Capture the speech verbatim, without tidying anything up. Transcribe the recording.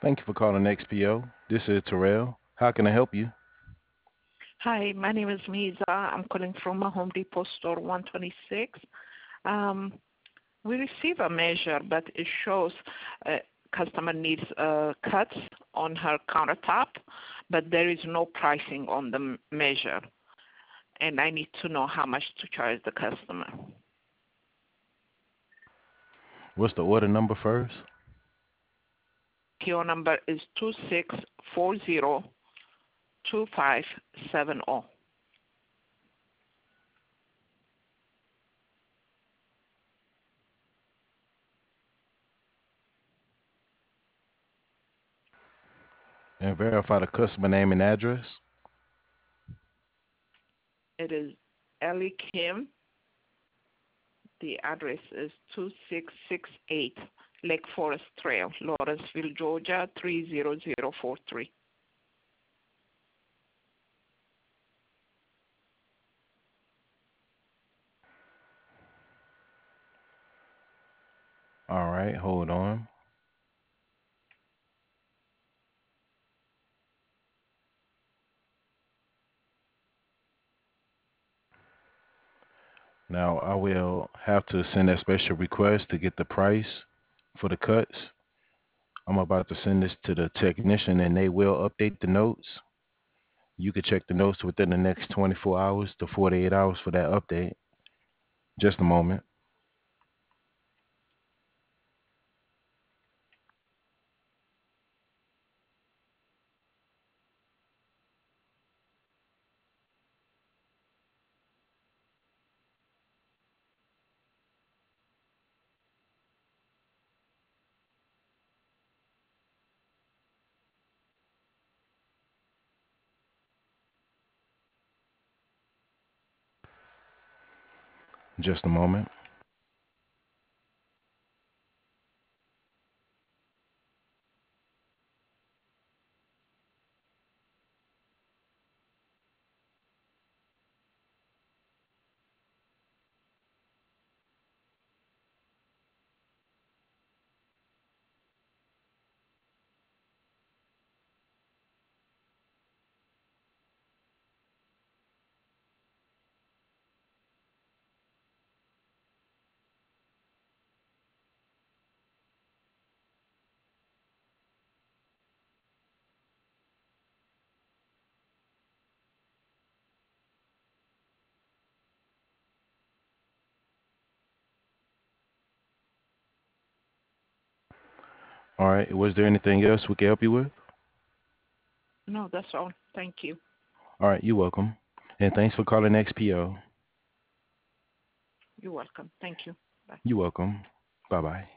Thank you for calling X P O. This is Terrell. How can I help you? Hi, my name is Miza. I'm calling from a Home Depot store one twenty-six. Um, we receive a measure, but it shows uh, customer needs uh, cuts on her countertop, but there is no pricing on the m- measure, and I need to know how much to charge the customer. What's the order number first? P O number is two six four zero two five seven zero. And verify the customer name and address. It is Ellie Kim. The address is two six six eight Lake Forest Trail, Lawrenceville, Georgia three zero zero four three. All right, hold on. Now I will have to send that special request to get the price for the cuts. I'm about to send this to the technician and they will update the notes. You can check the notes within the next twenty-four hours to forty-eight hours for that update. Just a moment. Just a moment. All right. Was there anything else we can help you with? No, that's all. Thank you. All right, you're welcome. And thanks for calling X P O. You're welcome. Thank you. Bye. You're welcome. Bye bye.